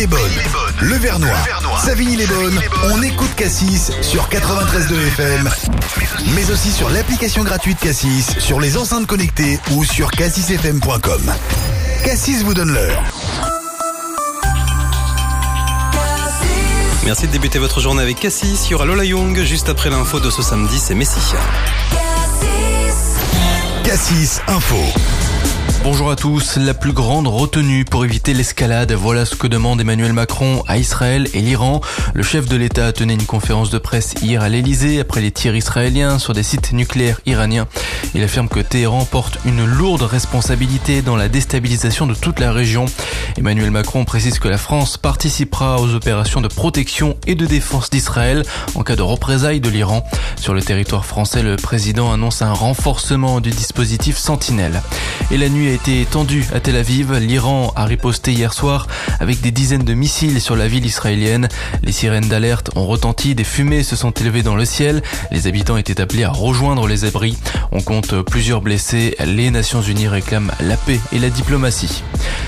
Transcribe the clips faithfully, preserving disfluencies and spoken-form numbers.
Savigny-les-Bonnes, le Vernois, Savigny-les-Bonnes, on écoute Cassis sur quatre-vingt-treize virgule deux F M, mais aussi sur l'application gratuite Cassis, sur les enceintes connectées ou sur cassis f m point com. Cassis vous donne l'heure. Merci de débuter votre journée avec Cassis. Il y aura Lola Young juste après l'info de ce samedi, c'est Messi. Cassis Info. Bonjour à tous. La plus grande retenue pour éviter l'escalade, voilà ce que demande Emmanuel Macron à Israël et l'Iran. Le chef de l'État tenait une conférence de presse hier à l'Elysée après les tirs israéliens sur des sites nucléaires iraniens. Il affirme que Téhéran porte une lourde responsabilité dans la déstabilisation de toute la région. Emmanuel Macron précise que la France participera aux opérations de protection et de défense d'Israël en cas de représailles de l'Iran. Sur le territoire français, le président annonce un renforcement du dispositif Sentinelle. Et la nuit a été tendue à Tel Aviv. L'Iran a riposté hier soir avec des dizaines de missiles sur la ville israélienne. Les sirènes d'alerte ont retenti, des fumées se sont élevées dans le ciel. Les habitants étaient appelés à rejoindre les abris. On compte plusieurs blessés. Les Nations Unies réclament la paix et la diplomatie.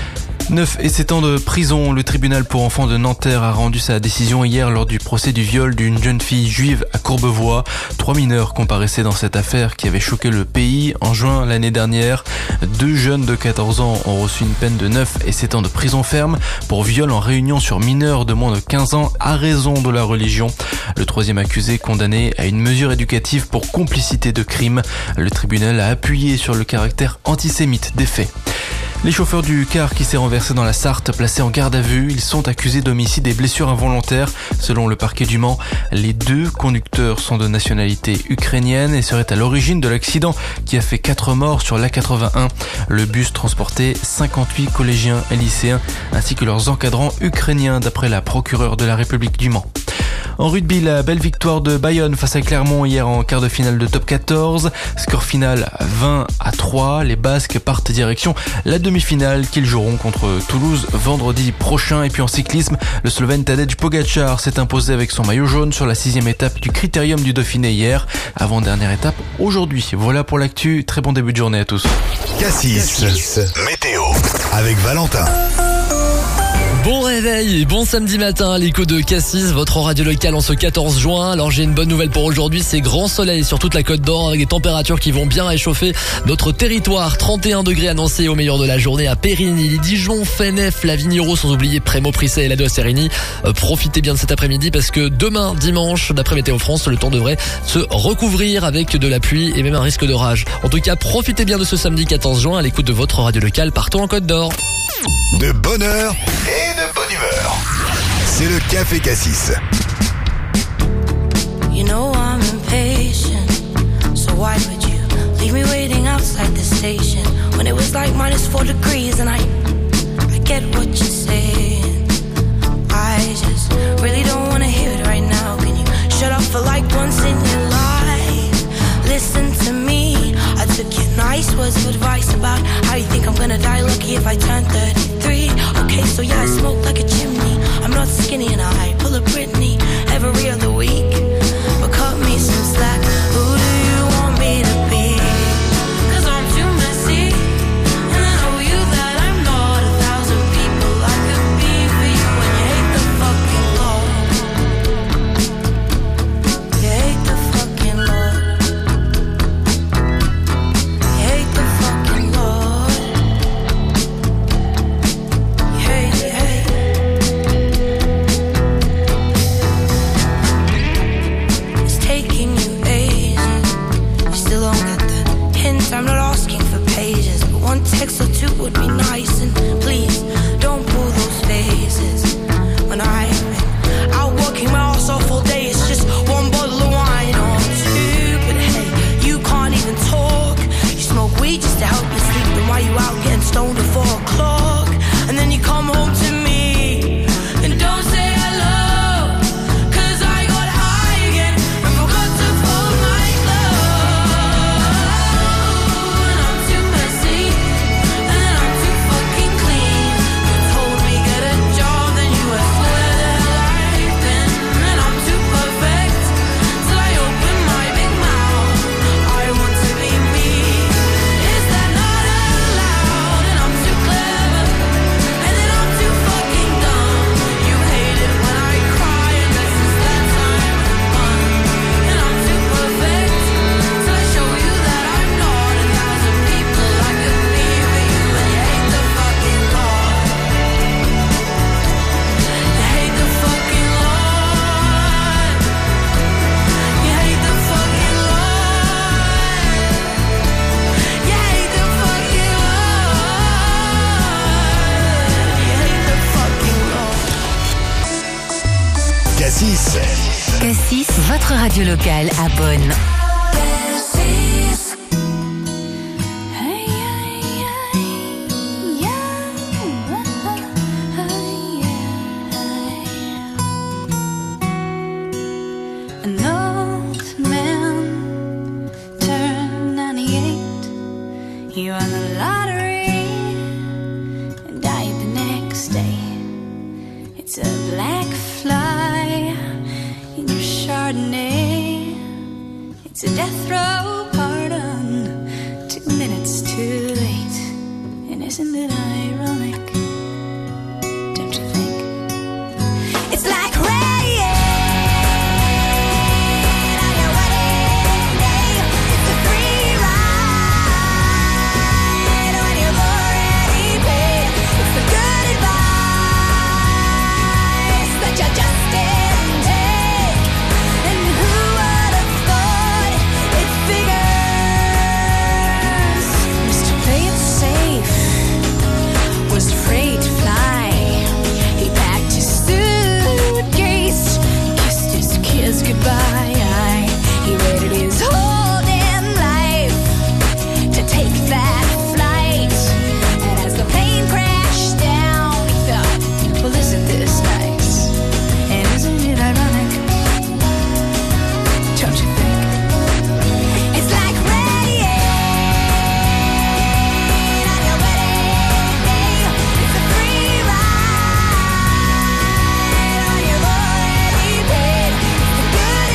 neuf et sept ans de prison. Le tribunal pour enfants de Nanterre a rendu sa décision hier lors du procès du viol d'une jeune fille juive à Courbevoie. Trois mineurs comparaissaient dans cette affaire qui avait choqué le pays en juin l'année dernière. Deux jeunes de quatorze ans ont reçu une peine de neuf et sept ans de prison ferme pour viol en réunion sur mineurs de moins de quinze ans à raison de la religion. Le troisième accusé condamné à une mesure éducative pour complicité de crime. Le tribunal a appuyé sur le caractère antisémite des faits. Les chauffeurs du car qui s'est renversé dans la Sarthe, placés en garde à vue, ils sont accusés d'homicide et blessures involontaires. Selon le parquet du Mans, les deux conducteurs sont de nationalité ukrainienne et seraient à l'origine de l'accident qui a fait quatre morts sur l'A quatre-vingt-un. Le bus transportait cinquante-huit collégiens et lycéens ainsi que leurs encadrants ukrainiens d'après la procureure de la République du Mans. En rugby, la belle victoire de Bayonne face à Clermont hier en quart de finale de top quatorze. Score final vingt à trois. Les Basques partent direction la demi-finale qu'ils joueront contre Toulouse vendredi prochain. Et puis en cyclisme, le Slovène Tadej Pogačar s'est imposé avec son maillot jaune sur la sixième étape du Critérium du Dauphiné hier. Avant-dernière étape aujourd'hui. Voilà pour l'actu. Très bon début de journée à tous. Cassis, météo, avec Valentin. Bon réveil et bon samedi matin à l'écho de Cassis, votre radio locale en ce quatorze juin. Alors j'ai une bonne nouvelle pour aujourd'hui, c'est grand soleil sur toute la Côte d'Or avec des températures qui vont bien réchauffer notre territoire. trente et un degrés annoncés au meilleur de la journée à Périgny, Dijon, Fenef, Lavigneros, sans oublier Prémo, Prissé et la de Sérigny. Euh, profitez bien de cet après-midi parce que demain, dimanche, d'après Météo France, le temps devrait se recouvrir avec de la pluie et même un risque d'orage. En tout cas, profitez bien de ce samedi quatorze juin à l'écoute de votre radio locale partout en Côte d'Or. De bonne heure et de bonne humeur. C'est le Café Cassis. You know I'm impatient, so why would you leave me waiting outside the station when it was like minus four degrees and I, I get what you're saying. I just really don't want to hear it right now. Can you shut up for like once in your life? Listen to me, I took your nice words of advice about how you think I'm gonna die lucky if I turn thirty-three. Okay, so yeah, I smoke like a chimney. I'm not skinny and I pull a Britney every other week. But cut me some slack, who do you want me to be? Cause I'm too messy, and I know you that I'm not a thousand people I could be for you. And you hate the fucking Lord. You hate the fucking Lord. You hate the fucking Lord. You hate, you hate. It's taking you ages. You still don't get the hint. I'm not asking for pages, but one text or two would be nice. And please don't pull those faces when I've been out working my ass off all day. It's just one bottle of wine or two, but hey, you can't even talk. You smoke weed just to help you sleep. Then why you out getting stoned at four o'clock? And then you come home to me and don't say hello, cause I got high again and forgot to fold my clothes. And I'm too messy, and I'm too fucking clean. You told me get a job, then you asked where the hell I've been. And I'm too perfect till I open my big mouth. I want to be me. Is that not allowed? And I'm too clever, and then I'm too Cassis. Cassis, votre radio locale à Bonn. An old man turned ninety-eight. He won the lottery and died the next day. It's a black fly in your Chardonnay. It's a death row pardon, two minutes too late. And isn't it ironic? Don't you think? It's like rain on your wedding day. It's a free ride when you've already paid. It's the good advice that you just didn't take. And who would have thought it figures? Mister Play It Safe was afraid to fly. He packed his suitcase, kissed his kids goodbye. He waited his whole damn life to take that flight. And as the plane crashed down, he thought, well, isn't this nice? And isn't it ironic? Don't you think? It's like rain on your wedding day. It's a free ride when you've already paid. The good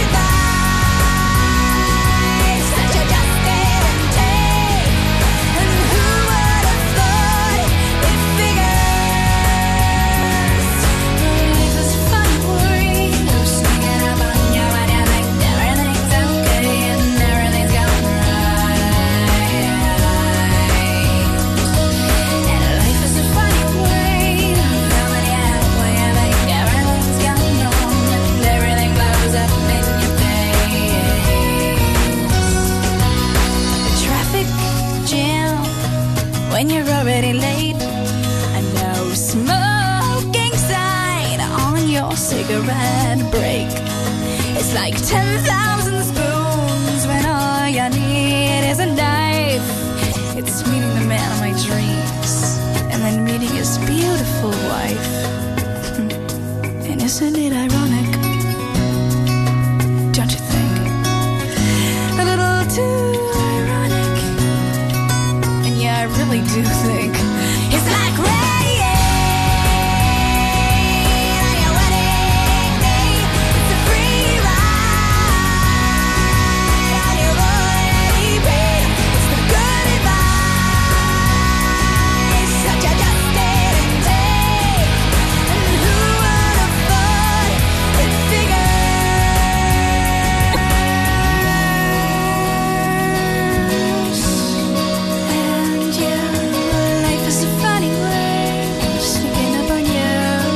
advice that you just didn't take. And who would have thought it figures? Life is a funny way of sneaking up on you when you think everything's okay and everything's going right. And life is a funny way of filling you up when you think everything's going wrong and everything blows up in your face. The traffic jam when you're already late. A no smoking sign on your cigarette break. It's like ten thousand spoons when all you need is a knife. It's meeting the man of my dreams and then meeting his beautiful wife. Hmm. And isn't it ironic? Don't you think? A little too ironic. And yeah, I really do think it's like rain on your wedding day. It's a free ride when you've already paid. It's the good advice that you just didn't take. And who would have thought it figures? And yeah, life is a funny way of sneaking up on you.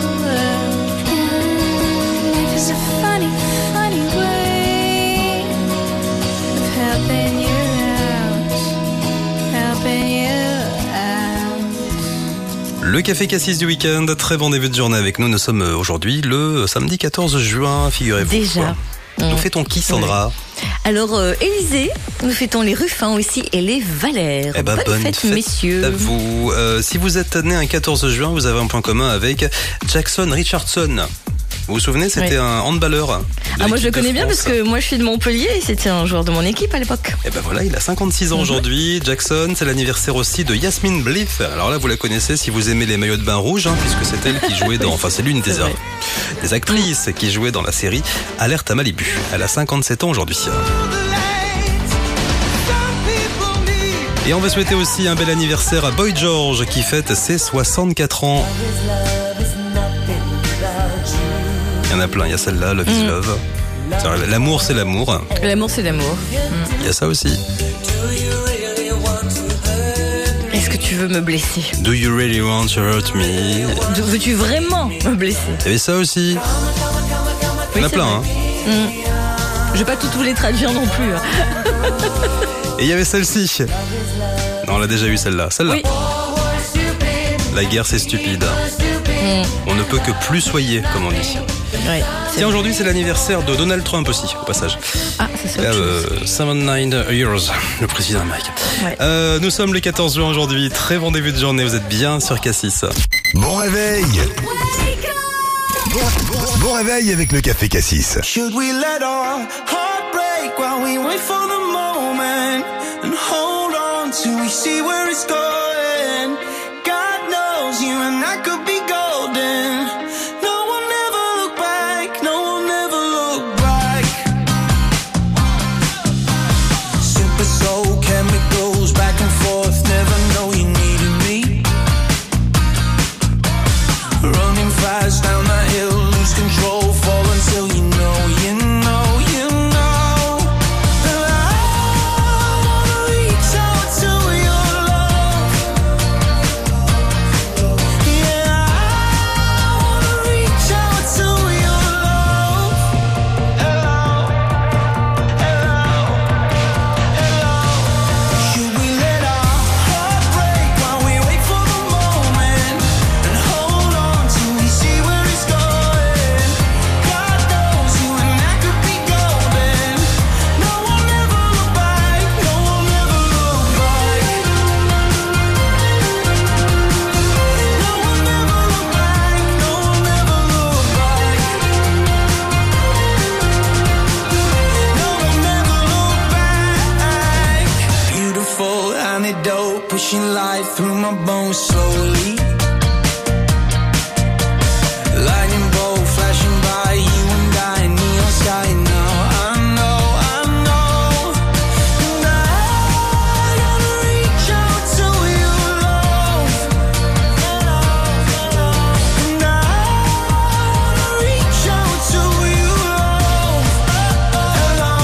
And life is a funny, funny way of helping you out, helping you out. Le Café Cassis du week-end, très bon début de journée avec nous. Nous sommes aujourd'hui le samedi quatorze juin, figurez-vous. Déjà. Nous fêtons qui, Sandra? Alors, euh, Élysée, nous fêtons les Ruffins aussi et les Valères. Eh ben, bonne, fête, messieurs. à vous. Euh, si vous êtes né un quatorze juin, vous avez un point commun avec Jackson Richardson. Vous vous souvenez, c'était Ouais. un handballeur. de Ah, moi je le l'équipe de connais bien France. parce que moi je suis de Montpellier et c'était un joueur de mon équipe à l'époque. Et ben voilà, il a cinquante-six ans aujourd'hui. Jackson, c'est l'anniversaire aussi de Yasmine Bliff. Alors là, vous la connaissez si vous aimez les maillots de bain rouges, hein, puisque c'est elle qui jouait dans, enfin c'est l'une des, C'est vrai. des actrices qui jouait dans la série Alerte à Malibu. Elle a cinquante-sept ans aujourd'hui. Et on va souhaiter aussi un bel anniversaire à Boy George qui fête ses soixante-quatre ans. Il y en a plein, il y a celle-là, Love is Love. C'est-à-dire, l'amour c'est l'amour. L'amour c'est l'amour. Il y a ça aussi. Est-ce que tu veux me blesser? Do you really want to hurt me? Veux-tu vraiment me blesser? Il y avait ça aussi. Il y en Oui, a c'est plein, vrai. hein. Mm. Je vais pas toutes vous les traduire non plus. Et il y avait celle-ci. Non, on l'a déjà eu celle-là. Celle-là. Oui. La guerre, c'est stupide. Mm. On ne peut que plus soyer, comme on dit. Ouais, Tiens, aujourd'hui, c'est l'anniversaire de Donald Trump aussi, au passage. Ah, ça c'est Il a autre euh, chose. soixante-dix-neuf years, le président américain. Ouais. Euh, nous sommes le quatorze juin aujourd'hui. Très bon début de journée. Vous êtes bien sur K six. Bon réveil. Bon, bon, bon réveil avec le café K six. Should we let our heart break while we wait for the moment and hold on till we see where it's going? God knows you and I could be golden. No one ever look back, no one ever look back. Super soul chemicals back and forth, never know you needed me. Running fast down the hill, lose control, fall until you know, you know, you know that I wanna reach out to your love. Yeah, I wanna reach out to your love. Hello, hello, hello. Should we let our heart break while we wait for the moment and hold on till we see where it's going? God knows you and I could be golden. No one ever look back, no one ever look back. No one ever look back, no one ever look back. No one ever look back. Beautiful antidote, pushing life through my bones slowly. Lightning bolt flashing by, you and I, neon sky now. I know, I know. And I gotta reach out to your love. And I wanna reach out to your love. Hello,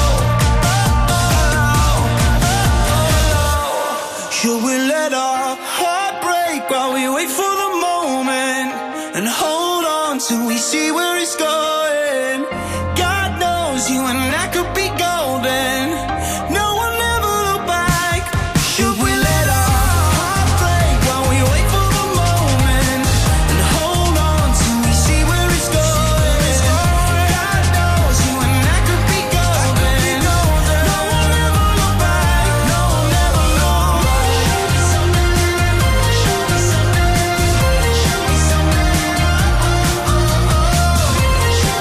hello. Should we let our heart break while we wait for the moment and hold on till we see where it's going? God knows you and I could be golden. No one ever look back. Should we let our heart break while we wait for the moment and hold on till we see where it's going? God knows you and I could be golden. No one ever look back. No one ever look back. Show me something. Show me something. Show me something.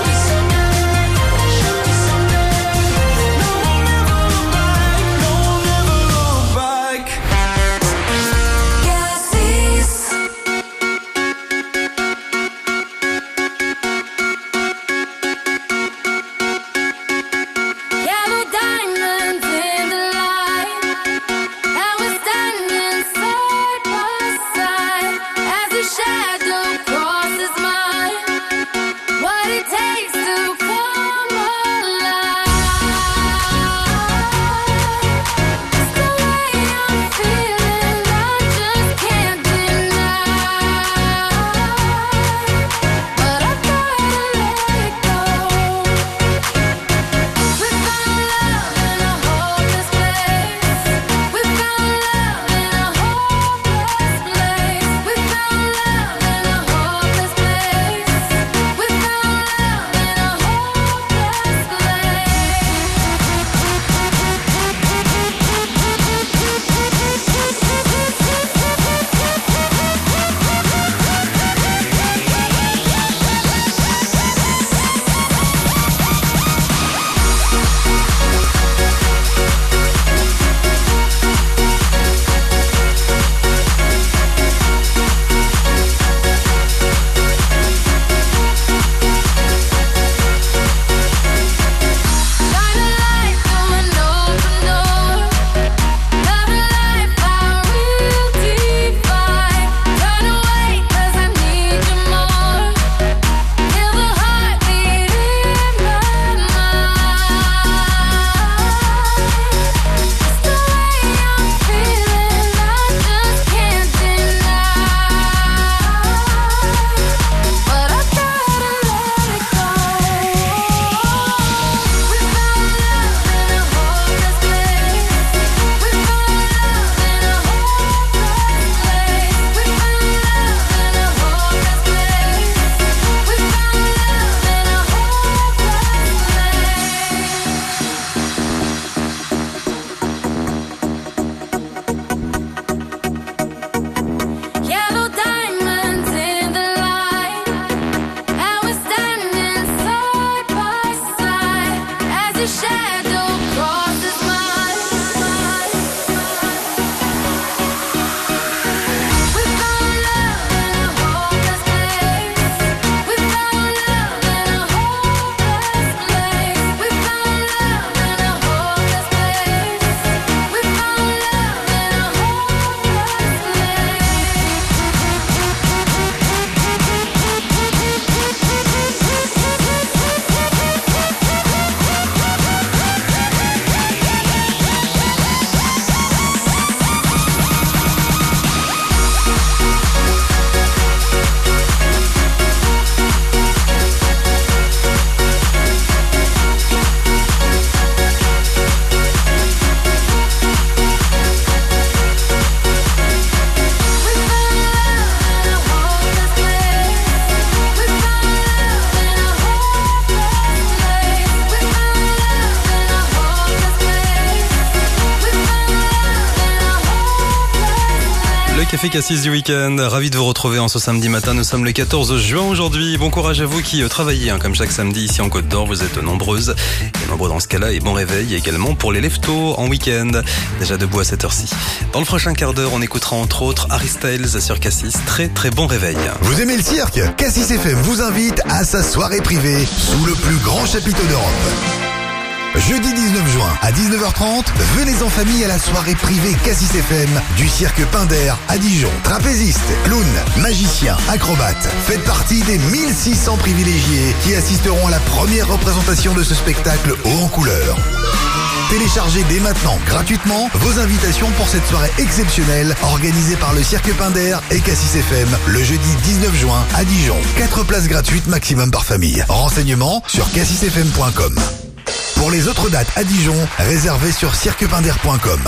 dernier Cassis du week-end. Ravi de vous retrouver en ce samedi matin. Nous sommes le quatorze juin aujourd'hui. Bon courage à vous qui travaillez, hein, comme chaque samedi ici en Côte d'Or. Vous êtes nombreuses et nombreux dans ce cas-là. Et bon réveil également pour les lève-tôt en week-end. Déjà debout à cette heure-ci. Dans le prochain quart d'heure, on écoutera entre autres Harry Styles sur Cassis. Très très bon réveil. Vous aimez le cirque? Cassis F M vous invite à sa soirée privée sous le plus grand chapiteau d'Europe. Jeudi dix-neuf juin à dix-neuf heures trente, venez en famille à la soirée privée Cassis F M du cirque Pinder à Dijon. Trapézistes, clowns, magiciens, acrobates. Faites partie des mille six cents privilégiés qui assisteront à la première représentation de ce spectacle haut en couleur. Téléchargez dès maintenant gratuitement vos invitations pour cette soirée exceptionnelle organisée par le cirque Pinder et Cassis F M le jeudi dix-neuf juin à Dijon. quatre places gratuites maximum par famille. Renseignements sur cassis f m point com. Pour les autres dates à Dijon, réservez sur cirque pinder point com.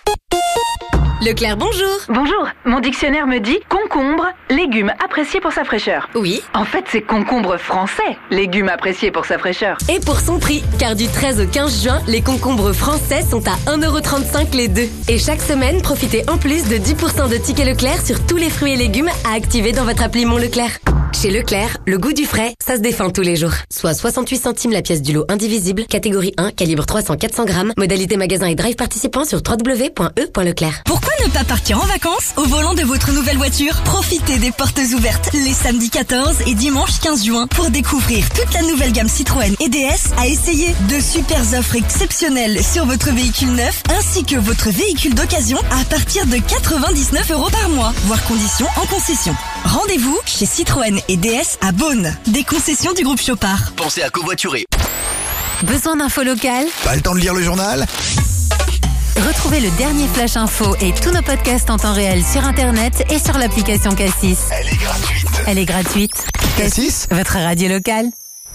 Leclerc, bonjour. Bonjour, mon dictionnaire me dit concombre, légume apprécié pour sa fraîcheur. Oui. En fait, c'est concombre français, légume apprécié pour sa fraîcheur. Et pour son prix, car du treize au quinze juin, les concombres français sont à un euro trente-cinq les deux. Et chaque semaine, profitez en plus de dix pour cent de tickets Leclerc sur tous les fruits et légumes à activer dans votre appli Mon Leclerc. Chez Leclerc, le goût du frais, ça se défend tous les jours. Soit soixante-huit centimes la pièce du lot indivisible, catégorie un, calibre trois cents à quatre cents grammes, modalité magasin et drive participant sur w w w point e point leclerc. Pourquoi ne pas partir en vacances au volant de votre nouvelle voiture? Profitez des portes ouvertes les samedis quatorze et dimanche quinze juin pour découvrir toute la nouvelle gamme Citroën et D S à essayer. De super offres exceptionnelles sur votre véhicule neuf ainsi que votre véhicule d'occasion à partir de quatre-vingt-dix-neuf euros par mois, voire conditions en concession. Rendez-vous chez Citroën et D S à Beaune, des concessions du groupe Chopard. Pensez à covoiturer. Besoin d'infos locales? Pas le temps de lire le journal? Retrouvez le dernier Flash Info et tous nos podcasts en temps réel sur Internet et sur l'application Cassis. Elle est gratuite. Elle est gratuite. Cassis, votre radio locale.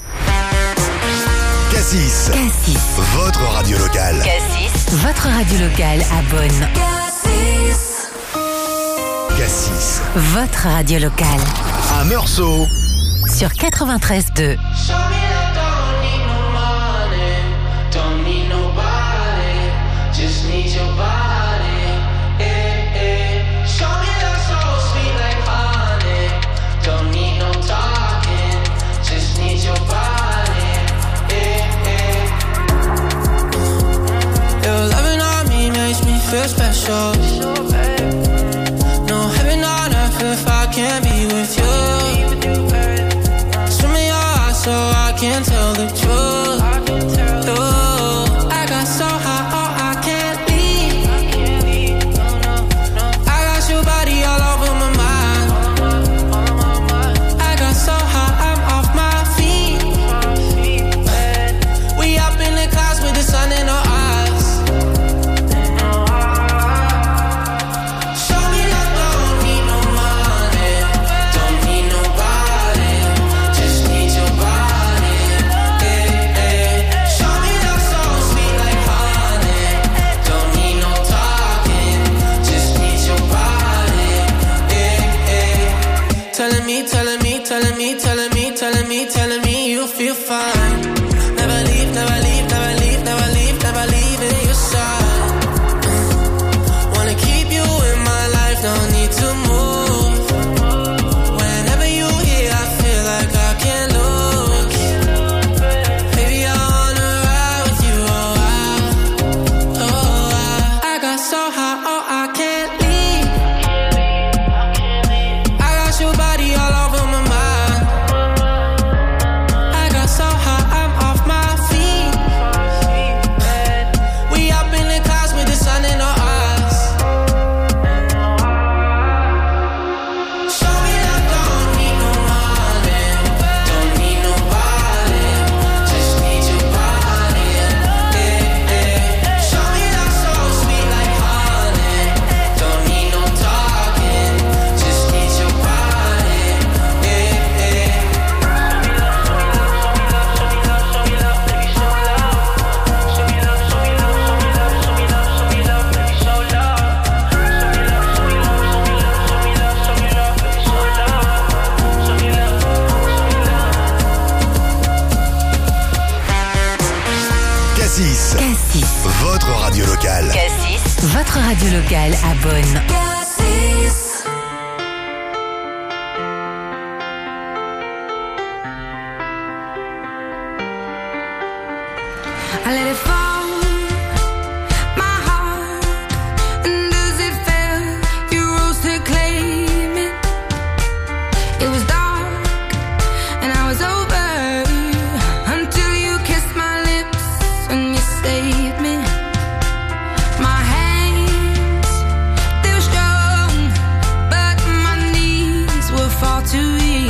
Cassis, Cassis, votre radio locale. Cassis, votre radio locale à Beaune. Cassis, votre radio locale. à Meursault. Sur quatre-vingt-treize deux. Feel special. No heaven on earth if I can't be with you. Swim in your eyes so I can tell the truth. Ooh, I got so high, oh, I can't leave. I got your body all over my mind. I got so high, I'm off my feet. We up in the clouds with the sun in our eyes. Telling me you feel fine. Never leave, never leave, never leave, never leave, never leave in your side. Wanna keep you in my life, don't need to move. Whenever you here, I feel like I can't lose. Baby, I wanna ride with you, oh I, oh I. I got so high, oh I can't leave. I got your body all over my mind. Cassis, votre radio locale. Cassis, votre radio locale à Beaune. Cassis. I let it fall, my heart, and as it fell, you rose to claim it. It was dark, and I was over, until you kissed my lips and you saved me. My hands, they were strong, but my knees were far too weak.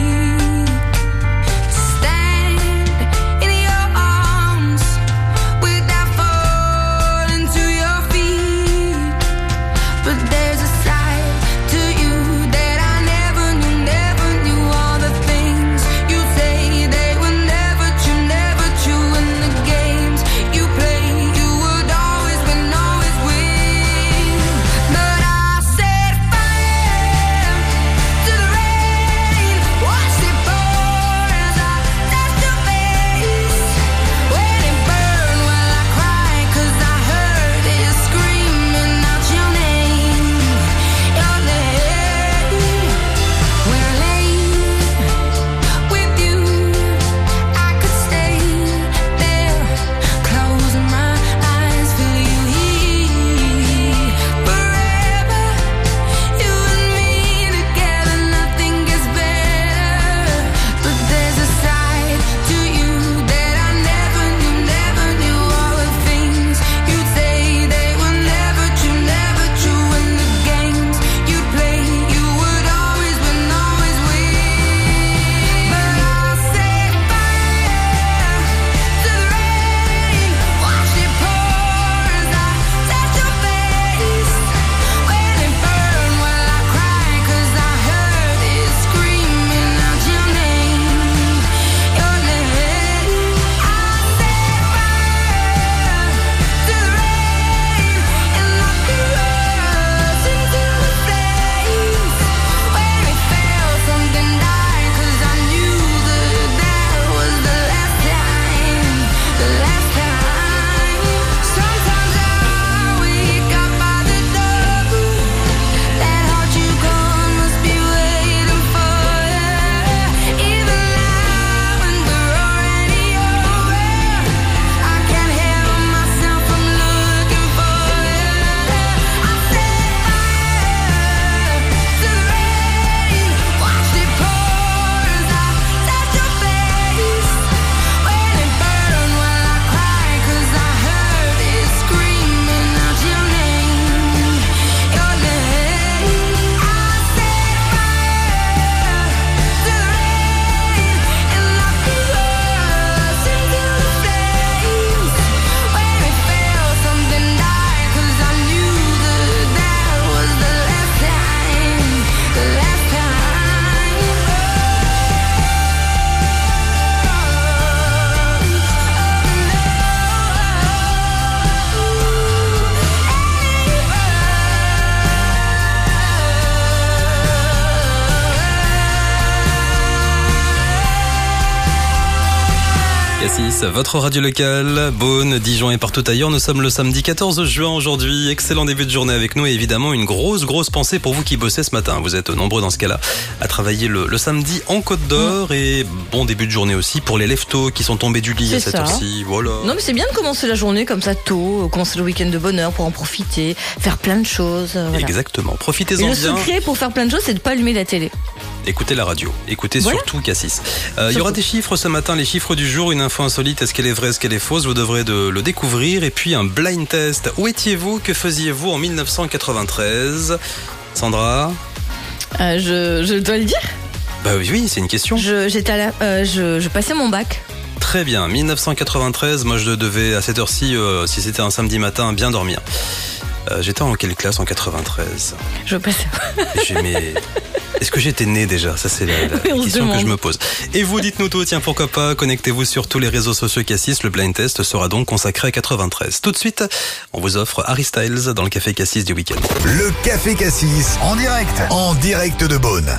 Cassis, votre radio locale, Beaune, Dijon et partout ailleurs. Nous sommes le samedi quatorze juin aujourd'hui. Excellent début de journée avec nous et évidemment une grosse, grosse pensée pour vous qui bossez ce matin. Vous êtes nombreux dans ce cas-là à travailler le, le samedi en Côte d'Or et bon début de journée aussi pour les lève-tôt qui sont tombés du lit à cette heure-ci. Voilà. Non mais c'est bien de commencer la journée comme ça tôt, commencer le week-end de bonne heure pour en profiter, faire plein de choses. Voilà. Exactement, profitez-en bien. Le secret pour faire plein de choses, c'est de pas allumer la télé. Écoutez la radio, écoutez voilà. Surtout Cassis. Euh, il y aura des chiffres ce matin, les chiffres du jour, une info insolite, est-ce qu'elle est vraie, est-ce qu'elle est fausse, vous devrez de, le découvrir. Et puis un blind test, où étiez-vous, que faisiez-vous en dix-neuf cent quatre-vingt-treize? Sandra euh, je, je dois le dire. Bah oui, oui, c'est une question. Je, j'étais à la, euh, je, je passais mon bac. Très bien, dix-neuf cent quatre-vingt-treize, moi je devais à cette heure-ci, euh, si c'était un samedi matin, bien dormir. Euh, j'étais en quelle classe en quatre-vingt-treize? Je passais. J'ai mes... Est-ce que j'étais né déjà? Ça c'est la, la oui, question que je me pose. Et vous dites-nous tout, tiens pourquoi pas, connectez-vous sur tous les réseaux sociaux Cassis, le blind test sera donc consacré à quatre-vingt-treize. Tout de suite, on vous offre Harry Styles dans le Café Cassis du week-end. Le Café Cassis, en direct, en direct de Beaune.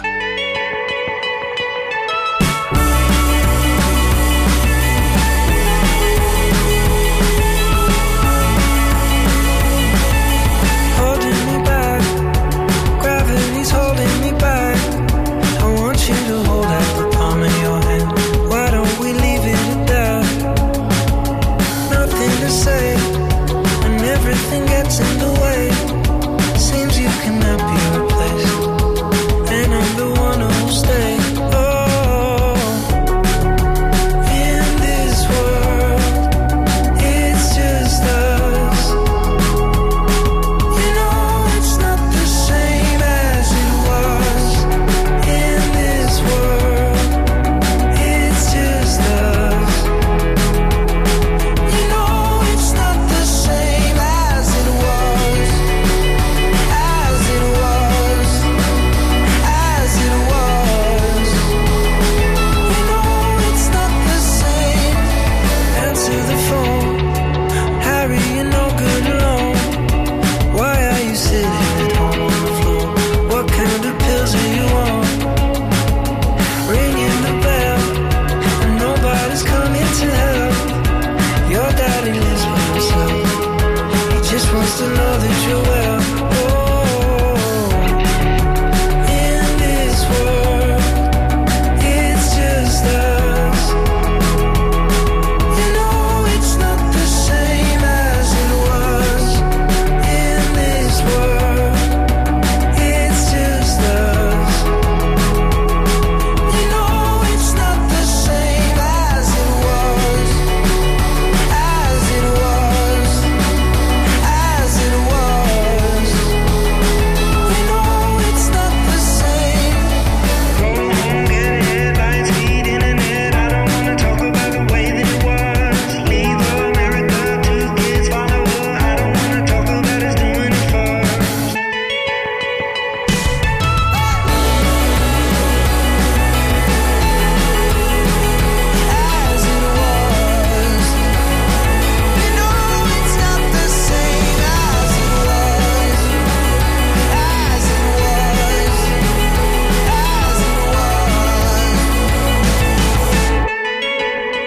Nothing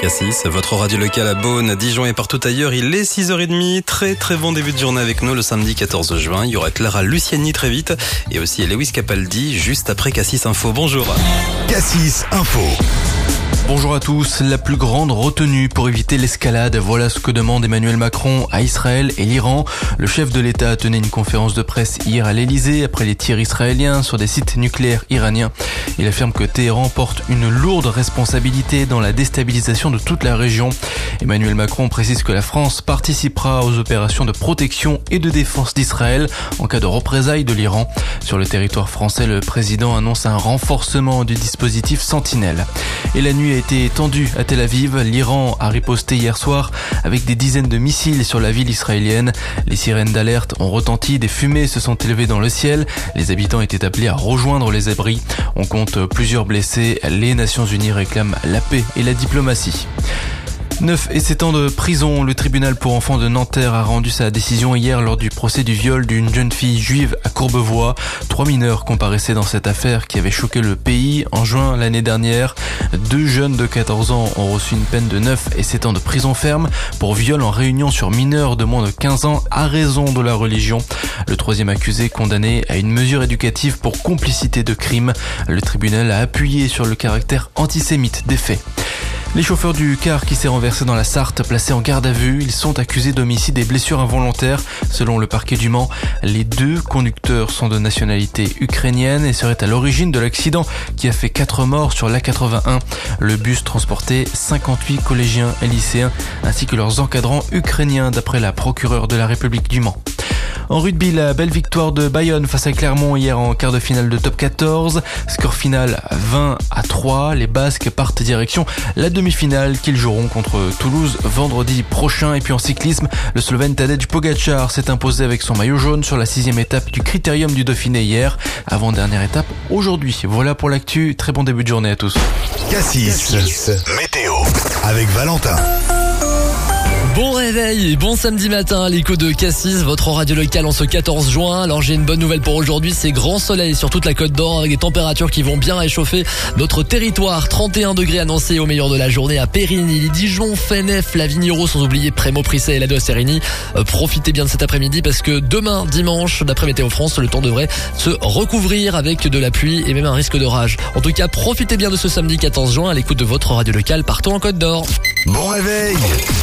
Cassis, votre radio locale à Beaune, Dijon et partout ailleurs. Il est six heures trente, très très bon début de journée avec nous le samedi quatorze juin. Il y aura Clara Luciani très vite et aussi Lewis Capaldi juste après Cassis Info. Bonjour. Cassis Info. Bonjour à tous. La plus grande retenue pour éviter l'escalade, voilà ce que demande Emmanuel Macron à Israël et l'Iran. Le chef de l'État tenait une conférence de presse hier à l'Elysée après les tirs israéliens sur des sites nucléaires iraniens. Il affirme que Téhéran porte une lourde responsabilité dans la déstabilisation de toute la région. Emmanuel Macron précise que la France participera aux opérations de protection et de défense d'Israël en cas de représailles de l'Iran. Sur le territoire français, le président annonce un renforcement du dispositif Sentinelle. Et la nuit a été tendue à Tel Aviv. L'Iran a riposté hier soir avec des dizaines de missiles sur la ville israélienne. Les sirènes d'alerte ont retenti, des fumées se sont élevées dans le ciel. Les habitants étaient appelés à rejoindre les abris. On compte plusieurs blessés. Les Nations Unies réclament la paix et la diplomatie. neuf et sept ans de prison. Le tribunal pour enfants de Nanterre a rendu sa décision hier lors du procès du viol d'une jeune fille juive à Courbevoie. Trois mineurs comparaissaient dans cette affaire qui avait choqué le pays en juin l'année dernière. Deux jeunes de quatorze ans ont reçu une peine de neuf et sept ans de prison ferme pour viol en réunion sur mineurs de moins de quinze ans à raison de la religion. Le troisième accusé condamné à une mesure éducative pour complicité de crime. Le tribunal a appuyé sur le caractère antisémite des faits. Les chauffeurs du car qui s'est renversé dans la Sarthe placés en garde à vue, ils sont accusés d'homicide et blessures involontaires. Selon le parquet du Mans, les deux conducteurs sont de nationalité ukrainienne et seraient à l'origine de l'accident qui a fait quatre morts sur l'A quatre-vingt-un. Le bus transportait cinquante-huit collégiens et lycéens ainsi que leurs encadrants ukrainiens d'après la procureure de la République du Mans. En rugby, la belle victoire de Bayonne face à Clermont hier en quart de finale de top quatorze. Score final vingt à trois. Les Basques partent direction la demi-finale qu'ils joueront contre Toulouse vendredi prochain. Et puis en cyclisme, le Slovène Tadej Pogačar s'est imposé avec son maillot jaune sur la sixième étape du Critérium du Dauphiné hier. Avant-dernière étape aujourd'hui. Voilà pour l'actu. Très bon début de journée à tous. Cassis, météo, avec Valentin. Bon réveil et bon samedi matin à l'écho de Cassis, votre radio locale en ce quatorze juin. Alors j'ai une bonne nouvelle pour aujourd'hui, c'est grand soleil sur toute la Côte d'Or avec des températures qui vont bien réchauffer notre territoire. trente et un degrés annoncés au meilleur de la journée à Périgny, Dijon, Fenef, Lavigneros, sans oublier Prémo, Prissé et la de Sérigny. Euh, profitez bien de cet après-midi parce que demain dimanche, d'après Météo France, le temps devrait se recouvrir avec de la pluie et même un risque d'orage. En tout cas, profitez bien de ce samedi quatorze juin à l'écoute de votre radio locale partout en Côte d'Or. Bon réveil.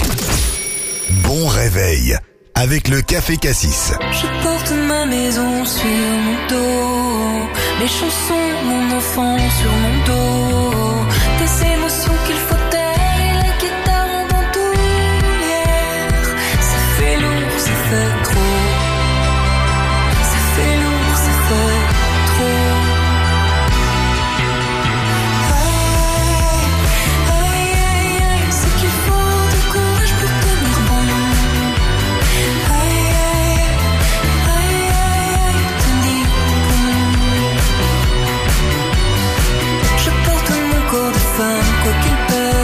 Bon réveil avec le Café Cassis. Je porte ma maison sur mon dos, mes chansons, mon enfant sur mon dos, des émotions qu'il faut taire et la guitare en bandoulière. Ça fait lourd, ça fait trop. Ça fait lourd, ça fait trop. Quoi qu'il pèse.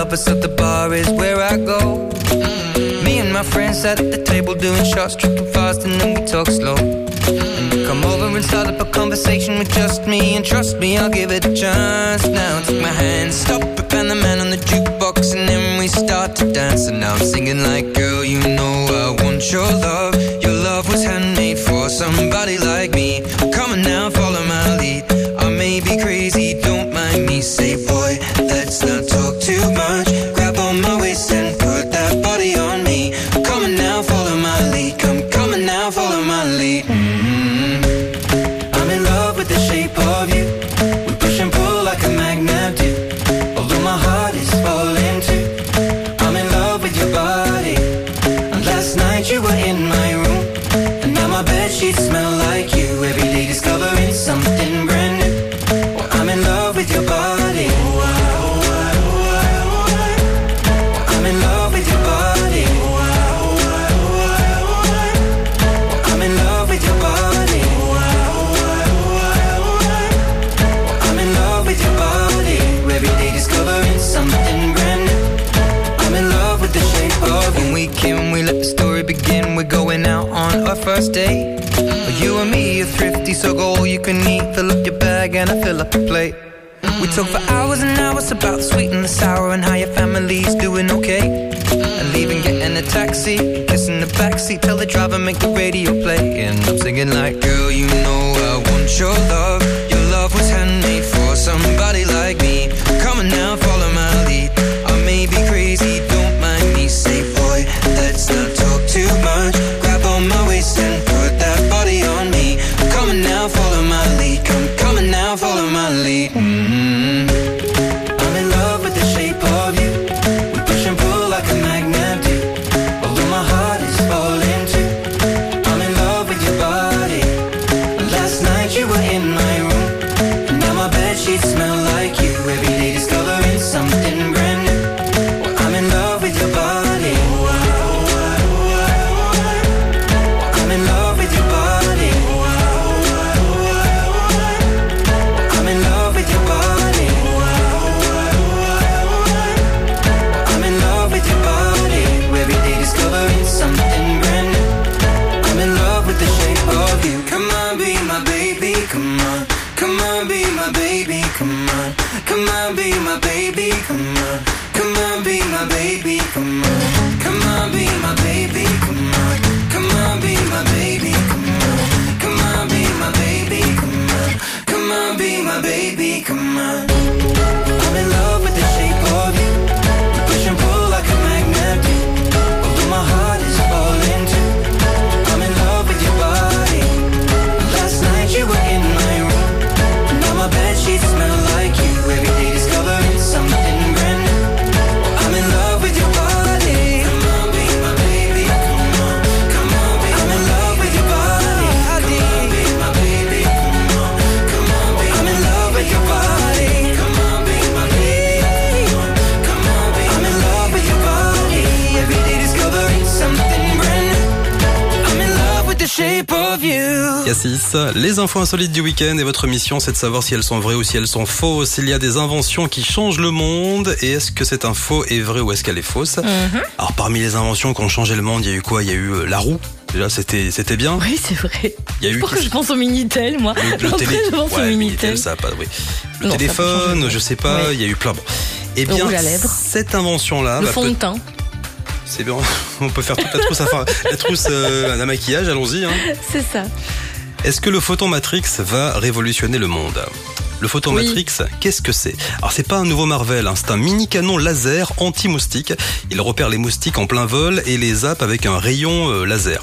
lovers at the bar is where I go. Me and my friends at the table doing shots, tripping fast and then we talk slow. And you come over and start up a conversation with just me, and trust me, I'll give it a chance. Now take my hand, stop it, and the man on the jukebox, and then we start to dance. And now I'm singing like, girl, you know I want your love. Your love was handmade for somebody like me. Come on now, follow my lead. I may be crazy, don't mind me. Say, boy, let's not talk too much. Grab on my waist and put that body on me. Come on now, follow my lead. Come, come on now, follow my lead. Mm-hmm. I'm in love with the shape of you. We push and pull like a magnet do. Although my heart is falling too. I'm in love with your body. And last night you were in my room. And now my bedsheets smell like you. Every day discovering something brand new. Well, I'm in love with your body. I'm in love with your body. I'm in love with your body. I'm in love with your body. Every day discovering something brand new. I'm in love with the shape of when we came, we let the story begin. We're going out on our first date. You and me are thrifty, so go all you can eat. Fill up your bag and I fill up the plate. We talk for hours and hours about the sweet and the sour and how your family's doing okay. And leaving, getting a taxi, kissing the backseat, tell the driver make the radio play. And I'm singing like, girl, you know I want your love. Your love was handmade for somebody like me. Come on now, follow my lead. I may be crazy, don't mind me. Say, boy, let's not talk too much. Grab on my waist and put that body on me. Come on now, follow my lead. Come, come on now, follow my lead. Mm-hmm. I'm in love with the shape of you. We push and pull like a magnet do. Although my heart is falling too. I'm in love with your body. Last night you were in my room. And now my bedsheets smell like you. Every day discovering something brand new. Well, I'm in love with your body. I'm in love with your body. I'm in love with your body. I'm in love with your body. Every day discovering something brand new. I'm in love with the shape of you. Come on, be my baby, come on. Come on, be my baby, come on. Come on, be my baby, come on. Come on, be my baby, come on. Come on, be my baby, come on. Come on, be my baby, come on. Come on, be my baby, come on. Come on, be my baby, come on. I'm in love with the shape of you. We push and pull like a magnet do. Although my heart is falling too. I'm in love with your body. Last night you were in my room. Now my bedsheets smell like you. Every day discovering something brand new. I'm in love with your body. Come on, be my baby. Come on, come on, be I'm in love with your body. Come on, be my baby. Come on, come on, be I'm in love with your body. Come on, be my baby. Come on, be I'm in love with your body. Every day discovering something brand new. I'm in love with the shape of you. Cassis, les infos insolites du week-end, et votre mission c'est de savoir si elles sont vraies ou si elles sont fausses. Il y a des inventions qui changent le monde, et est-ce que cette info est vraie ou est-ce qu'elle est fausse? Mm-hmm. Alors parmi les inventions qui ont changé le monde, il y a eu quoi? Il y a eu euh, la roue. Déjà, c'était c'était bien. Oui, c'est vrai. Il y a eu Pourquoi je pense au Minitel, moi? Le, le télé... je pense ouais, au Minitel. Minitel, ça a pas, oui. Le non, téléphone, je sais pas, oui. Il y a eu plein. Bon. Eh bien, cette invention-là, le bah, fond peut... de teint. C'est bien. On peut faire toute la trousse, enfin, la trousse euh, à maquillage. Allons-y. Hein. C'est ça. Est-ce que le photon Matrix va révolutionner le monde? Le photon oui. Matrix, qu'est-ce que c'est? Alors c'est pas un nouveau Marvel, hein, c'est un mini canon laser anti-moustique. Il repère les moustiques en plein vol et les zappe avec un rayon euh, laser.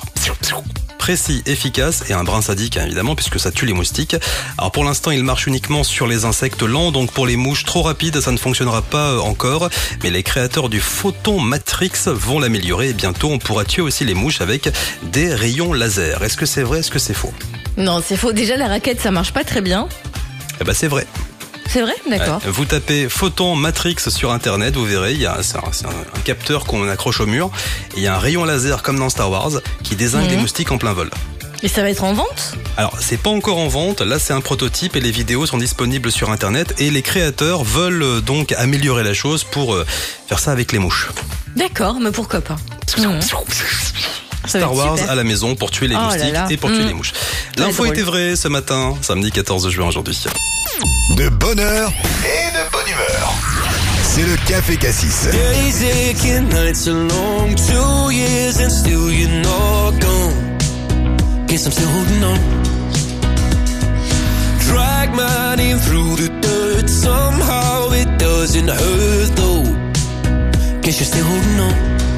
Précis, efficace et un brin sadique hein, évidemment puisque ça tue les moustiques. Alors pour l'instant il marche uniquement sur les insectes lents, donc pour les mouches trop rapides ça ne fonctionnera pas encore. Mais les créateurs du photon Matrix vont l'améliorer et bientôt on pourra tuer aussi les mouches avec des rayons laser. Est-ce que c'est vrai? Est-ce que c'est faux? Non, c'est faux. Déjà la raquette ça marche pas très bien. Eh ben c'est vrai. C'est vrai? D'accord. Ouais, vous tapez photon Matrix sur internet, vous verrez, il y a c'est un, c'est un, un capteur qu'on accroche au mur et il y a un rayon laser comme dans Star Wars qui dézingue mmh. les moustiques en plein vol. Et ça va être en vente ? Alors, c'est pas encore en vente. Là, c'est un prototype et les vidéos sont disponibles sur Internet. Et les créateurs veulent euh, donc améliorer la chose pour euh, faire ça avec les mouches. D'accord, mais pourquoi pas ? Mmh. Star Wars à la maison pour tuer les Oh moustiques là là. et pour tuer Mmh. les mouches. Ça va L'info être était drôle. vraie ce matin, samedi quatorze juin aujourd'hui. De bonne heure et de bonne humeur. C'est le Café Cassis. Days aching, nights are long, two years and still you're not gone. Guess I'm still holding on. Drag my name through the dirt, somehow it doesn't hurt though. Guess you're still holding on.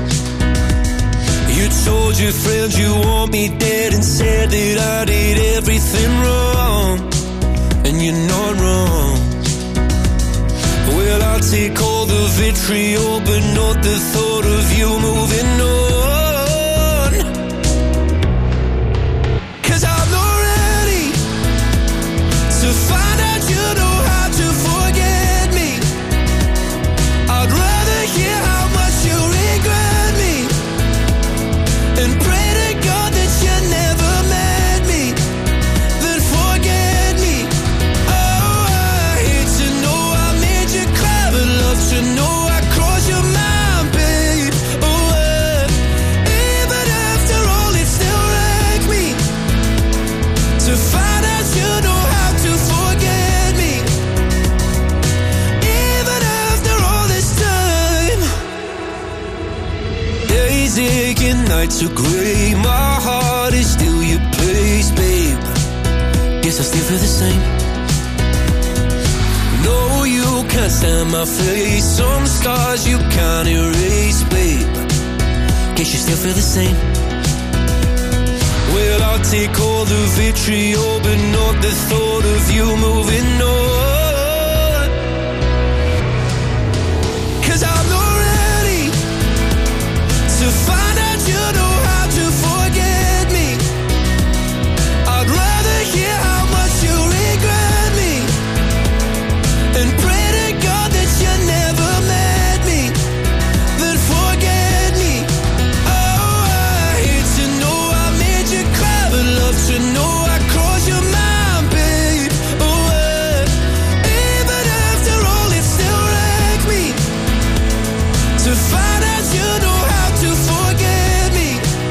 You told your friends you want me dead and said that I did everything wrong. And you're not wrong. Well, I'll take all the vitriol, but not the thought of you moving on. 'Cause I'm not ready to find out you know how to forget me. I'd rather hear how much you regret me and pray to God that you never met me, then forget me. Oh, I hate to know I made you cry, but love to know I crossed your mind, babe. Oh, uh, even after all, it still wrecked me to find out you know how to forget me. Even after all this time. Days aching, nights are grey. My heart is still your place, babe. Guess I still feel the same. No, you can't stand my face. Some scars you can't erase, babe. Guess you still feel the same. Well, I'll take all the vitriol, but not the thought of you moving on. 'Cause I'm not ready to find out you know how to forget me. I'd rather hear how much you regret me and pray to God that you never met me, then forget me. Oh, I hate to know I made you cry, but love to know I crossed your mind, babe. Oh, uh, even after all, it still wrecked me to find out you know how to forget me.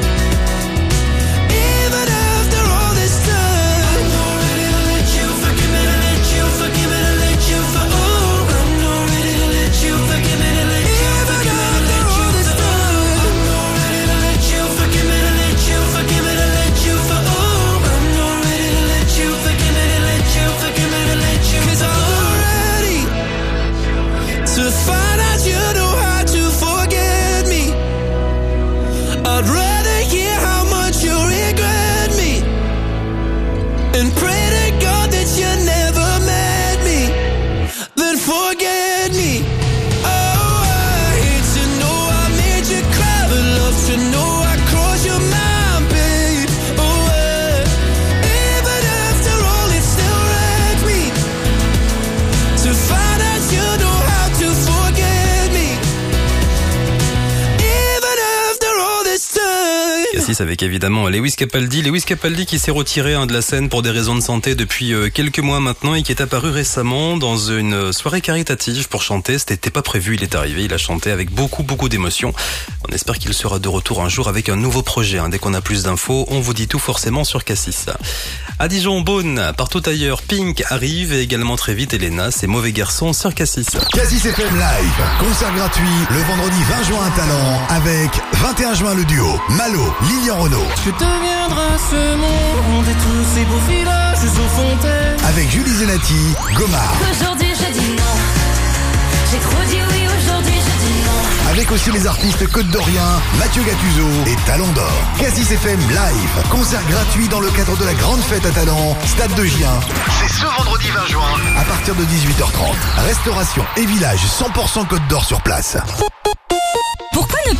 Even after all this time. I'm not ready to let you forgive me, to let you forgive me, to let you for oh. I'm not ready to let you forgive me, to let you forgive me, to let you for oh. I'm not ready to let you forgive me, to let you forgive me, to let you for oh. I'm not ready to let you forgive me, to let you forgive me, to let you 'cause I'm not ready to find out you know how to forget me. I'd rather hear how much you regret me and pray to God that you never met me, then forget me. Oh, I hate to know I made you cry, but love to know I crossed your mind, babe. Oh, uh, even after all, it still wrecked me to find out you know how to forget me. Even after all this time. Cassis avec évidemment Lewis Capaldi. Lewis Capaldi qui s'est retiré hein, de la scène pour des raisons de santé depuis euh, quelques mois maintenant et qui est apparu récemment dans une soirée caritative pour chanter. C'était pas prévu, il est arrivé, il a chanté avec beaucoup beaucoup d'émotion. On espère qu'il sera de retour un jour avec un nouveau projet. Hein. Dès qu'on a plus d'infos, on vous dit tout forcément sur Cassis. À Dijon, Beaune, partout ailleurs, Pink arrive et également très vite Elena, c'est Mauvais Garçon sur Cassis. Cassis F M Live, concert gratuit le vendredi vingt juin à Talent avec vingt et un juin le duo Malo, Lilian Renaud. Que deviendra ce monde et tous ces beaux villages aux fontaines? Avec Julie Zenati, Gomard. Aujourd'hui je dis non. J'ai trop dit oui, aujourd'hui je dis non. Avec aussi les artistes Côte d'Orient, Mathieu Gattuso et Talon d'Or. Cassis F M Live, concert gratuit dans le cadre de la grande fête à Talent, Stade de Gien. C'est ce vendredi vingt juin à partir de dix-huit heures trente. Restauration et village cent pour cent Côte d'Or sur place. Pourquoi ne pas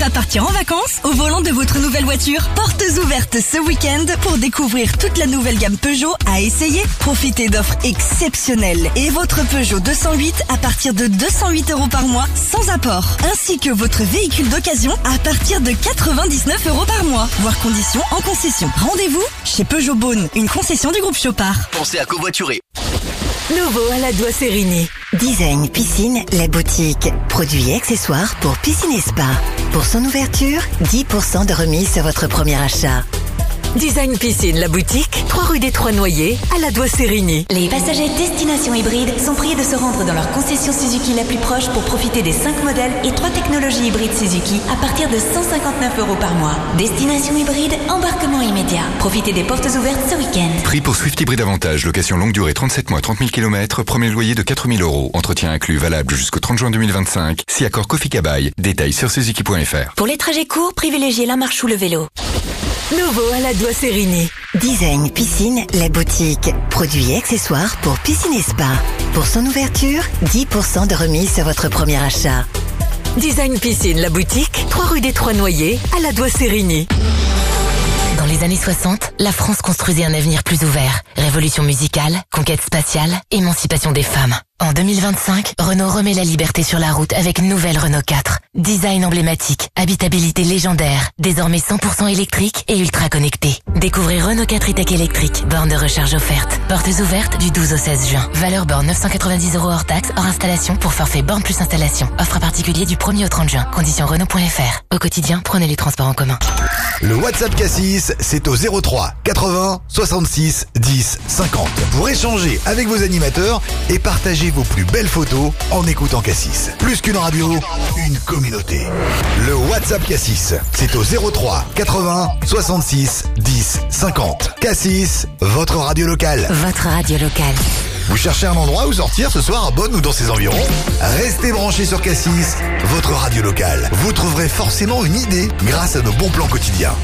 pas partir en vacances au volant de votre nouvelle voiture? Portes ouvertes ce week-end pour découvrir toute la nouvelle gamme Peugeot à essayer. Profitez d'offres exceptionnelles et votre Peugeot deux cent huit à partir de deux cent huit euros par mois sans apport. Ainsi que votre véhicule d'occasion à partir de quatre-vingt-dix-neuf euros par mois. Voir conditions en concession. Rendez-vous chez Peugeot Beaune, une concession du groupe Chopard. Pensez à covoiturer. Nouveau à la Doigt Sérigny. Design Piscine, la boutique. Produits et accessoires pour piscine et spa. Pour son ouverture, dix pour cent de remise sur votre premier achat. Design Piscine, la boutique, trois rue des Trois Noyers, à la Doigt Sérigny. Les passagers Destination Hybride sont priés de se rendre dans leur concession Suzuki la plus proche pour profiter des cinq modèles et trois technologies hybrides Suzuki à partir de cent cinquante-neuf euros par mois. Destination Hybride, embarquement immédiat. Profitez des portes ouvertes ce week-end. Prix pour Swift Hybride Avantage, location longue durée trente-sept mois, trente mille kilomètres, premier loyer de quatre mille euros. Entretien inclus, valable jusqu'au trente juin deux mille vingt-cinq. Si accord Kofi Kabaï. Détails sur suzuki point f r. Pour les trajets courts, privilégiez la marche ou le vélo. Nouveau à la Doigt Sérigny. Design Piscine, la boutique. Produits et accessoires pour piscine et spa. Pour son ouverture, dix pour cent de remise sur votre premier achat. Design Piscine, la boutique, trois rue des Trois Noyers, à la Doigt Sérigny. Dans les années soixante, la France construisait un avenir plus ouvert. Révolution musicale, conquête spatiale, émancipation des femmes. En deux mille vingt-cinq, Renault remet la liberté sur la route avec nouvelle Renault quatre. Design emblématique, habitabilité légendaire, désormais cent pour cent électrique et ultra connecté. Découvrez Renault quatre e-Tech électrique, borne de recharge offerte. Portes ouvertes du douze au seize juin. Valeur borne neuf cent quatre-vingt-dix euros hors taxe, hors installation pour forfait borne plus installation. Offre à particulier du premier au trente juin. Conditions Renault point f r. Au quotidien, prenez les transports en commun. Le WhatsApp Cassis, c'est au zéro trois quatre-vingts soixante-six dix cinquante. Pour échanger avec vos animateurs et partager vos plus belles photos en écoutant Cassis. Plus qu'une radio, une communauté. Le WhatsApp Cassis, c'est au zéro trois quatre-vingts soixante-six dix cinquante. Cassis, votre radio locale. Votre radio locale. Vous cherchez un endroit où sortir ce soir à Bonn ou dans ses environs? Restez branchés sur Cassis, votre radio locale. Vous trouverez forcément une idée grâce à nos bons plans quotidiens.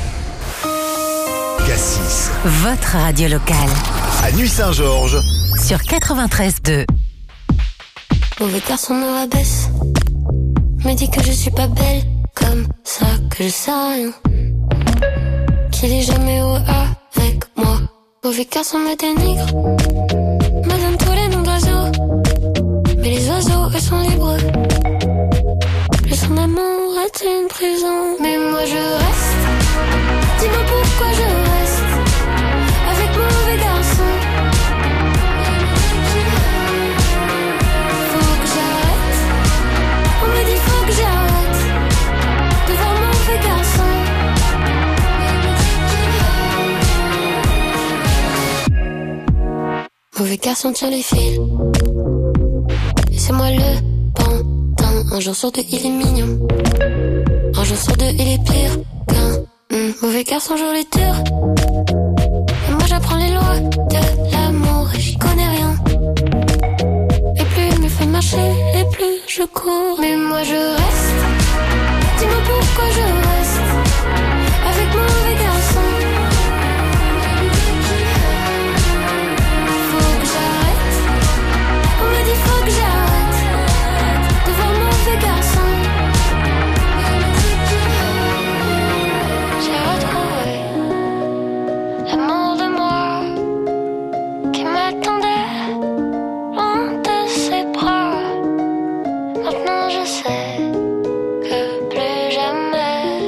Cassis, votre radio locale. À Nuit-Saint-Georges, sur quatre-vingt-treize deux. Mauvais garçon me rabaisse, me dit que je suis pas belle, comme ça que je sais rien, qu'il est jamais heureux avec moi. Mauvais garçon me dénigre, me donne tous les noms d'oiseaux, mais les oiseaux eux sont libres. Plus son amour est une prison, mais moi je reste. Dis-moi pourquoi je reste avec mon mauvais garçon. Mauvais garçon tient les fils, et c'est moi le pantin. Un jour sur deux il est mignon, un jour sur deux il est pire qu'un mmh. Mauvais garçon joue les durs, et moi j'apprends les lois de l'amour et j'y connais rien. Et plus il me fait marcher, et plus je cours. Mais moi je reste, dis-moi pourquoi je reste avec mon mauvais garçon. Faut que j'arrête de voir mon mauvais garçon. J'ai retrouvé l'amour de moi qui m'attendait loin de ses bras. Maintenant je sais que plus jamais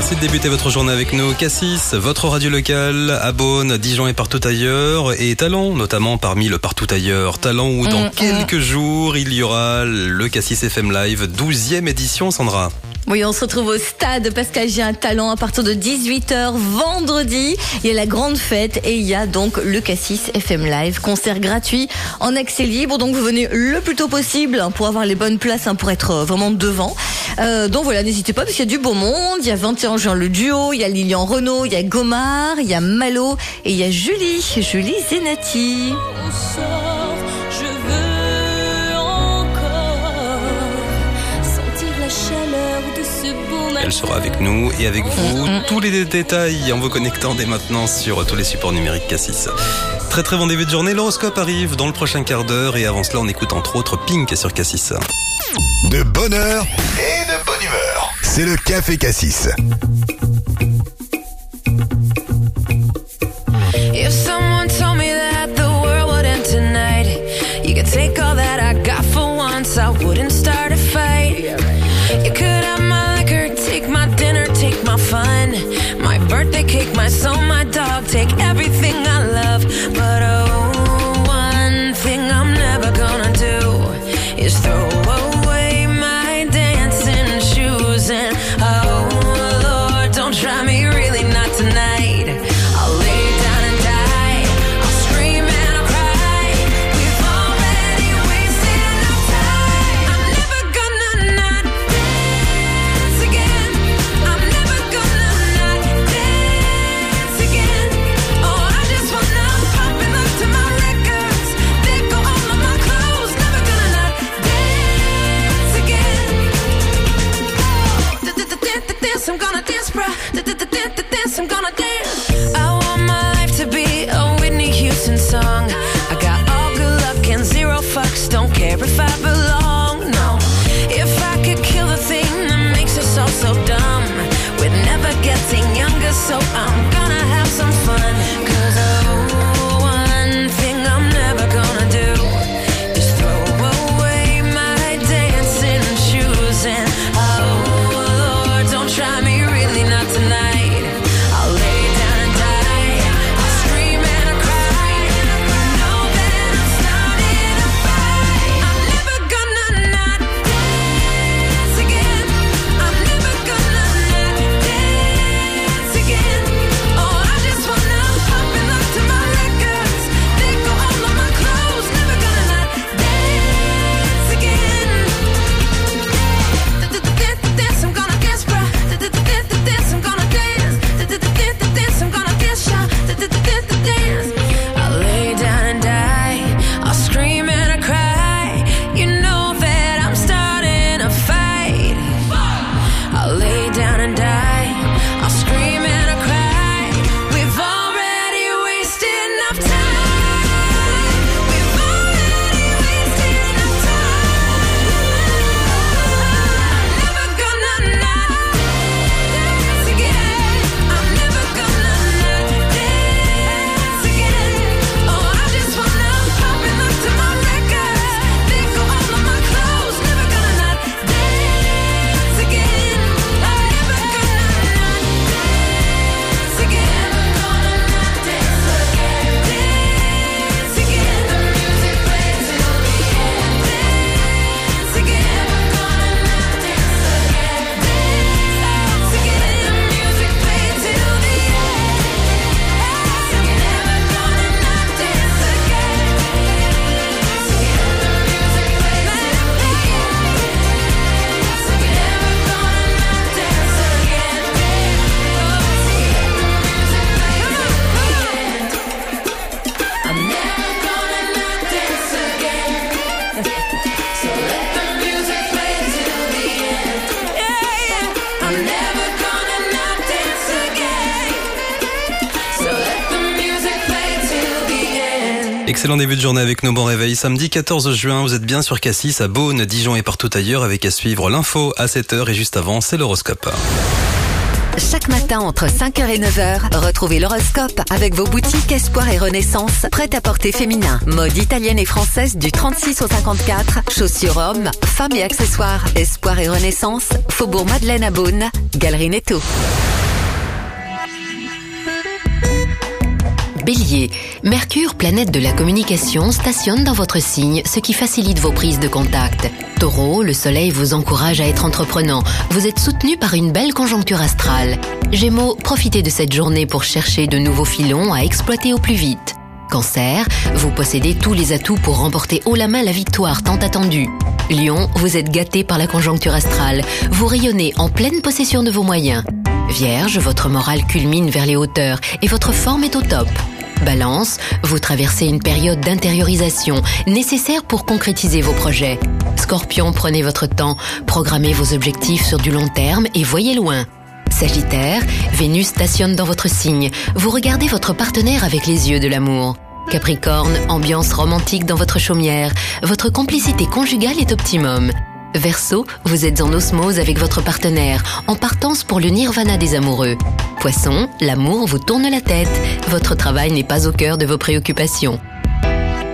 Merci de débuter votre journée avec nous. Cassis, votre radio locale, à Beaune, Dijon et partout ailleurs. Et Talent, notamment parmi le partout ailleurs. Talent où dans mmh, quelques mmh. jours, il y aura le Cassis F M Live, douzième édition, Sandra. Oui, on se retrouve au stade Pascal Gien Talent à partir de dix-huit heures vendredi. Il y a la grande fête et il y a donc le Cassis F M Live, concert gratuit en accès libre. Donc vous venez le plus tôt possible pour avoir les bonnes places, pour être vraiment devant. Euh, donc voilà, n'hésitez pas parce qu'il y a du beau monde. Il y a vingt et un juin le duo, il y a Lilian Renaud, il y a Gomard, il y a Malo et il y a Julie, Julie Zenati. Je veux encore sentir la chaleur de ce beau matin. Elle sera avec nous et avec vous. Mmh. Tous les détails en vous connectant dès maintenant sur tous les supports numériques Cassis. Très très bon début de journée. L'horoscope arrive dans le prochain quart d'heure et avant cela on écoute entre autres Pink sur Cassis. De bonne heure et de bonne humeur. C'est le Café Cassis. If someone told me that the world would end tonight, you could take all that I got for once, I wouldn't start a fight. You could have my liquor, take my dinner, take my fun, my birthday cake, my soul, my dog, take everything I love. But oh, one thing I'm never gonna do is throw away my dancing shoes. And oh Lord, don't try me, really not tonight. I'll lay down and die, I'll scream and I'll cry. We've already wasted enough time. I'm never gonna not dance again. I'm never gonna not dance again. Oh, I just wanna pop and look to my records. They go all of my clothes. Never gonna not dance again. Dance, I'm gonna dance, bruh. Dance, I'm gonna dance. I want my life to be a Whitney Houston song. I got all good luck and zero fucks. Don't care if I belong, no. If I could kill the thing that makes us all so dumb, we're never getting younger, so I'm gonna have some fun. Cause oh, one thing I'm never gonna do is throw away my dancing shoes. And oh Lord, don't try me, really not tonight. I'll lay down and die, I'll scream and I'll cry. You know that I'm starting a fight. I'm never gonna not dance again. I'm never gonna not dance again. Oh, I just wanna pop and look to my records. They go all of my clothes. Never gonna not dance again. Dance, I'm gonna dance, bruh. Dance, I'm gonna dance. Dance, I'm gonna dance, y'all. Dance. I'll lay down and die, I'll scream and I cry. You know that I'm starting a fight. I'll lay down and die, I'll scream and I cry. We've already wasted enough time. We've already wasted enough time. I'm never gonna not dance again. I'm never gonna not dance again. Oh, I just wanna pop and look to my records. They go all of my clothes. Never gonna not dance again. I'm never gonna not dance again. Gonna not dance again. Dance again. The music plays till the end. Dance again. Gonna not dance again. Dance again. The music plays till the end. You're never gonna not dance again. Dance again. The music plays till the end. You're never gonna not dance again. I'm never gonna not dance again. So let the music play till the end. Yeah, yeah. I'm never gonna not dance again. So let the music play till the end. Excellent début de journée avec nos bons réveils. Samedi quatorze juin, vous êtes bien sur Cassis, à Beaune, Dijon et partout ailleurs, avec à suivre l'info à sept heures et juste avant, c'est l'horoscope. Chaque matin entre cinq heures et neuf heures, retrouvez l'horoscope avec vos boutiques Espoir et Renaissance, prêt-à-porter féminin, mode italienne et française du trente-six au cinquante-quatre, chaussures hommes, femmes et accessoires, Espoir et Renaissance, Faubourg Madeleine à Beaune, Galerie Netto. Bélier, Mercure, planète de la communication, stationne dans votre signe, ce qui facilite vos prises de contact. Taureau, le soleil vous encourage à être entreprenant. Vous êtes soutenu par une belle conjoncture astrale. Gémeaux, profitez de cette journée pour chercher de nouveaux filons à exploiter au plus vite. Cancer, vous possédez tous les atouts pour remporter haut la main la victoire tant attendue. Lion, vous êtes gâté par la conjoncture astrale. Vous rayonnez en pleine possession de vos moyens. Vierge, votre morale culmine vers les hauteurs et votre forme est au top. Balance, vous traversez une période d'intériorisation nécessaire pour concrétiser vos projets. Scorpion, prenez votre temps, programmez vos objectifs sur du long terme et voyez loin. Sagittaire, Vénus stationne dans votre signe. Vous regardez votre partenaire avec les yeux de l'amour. Capricorne, ambiance romantique dans votre chaumière. Votre complicité conjugale est optimum. Verseau, vous êtes en osmose avec votre partenaire, en partance pour le nirvana des amoureux. Poisson, l'amour vous tourne la tête. Votre travail n'est pas au cœur de vos préoccupations.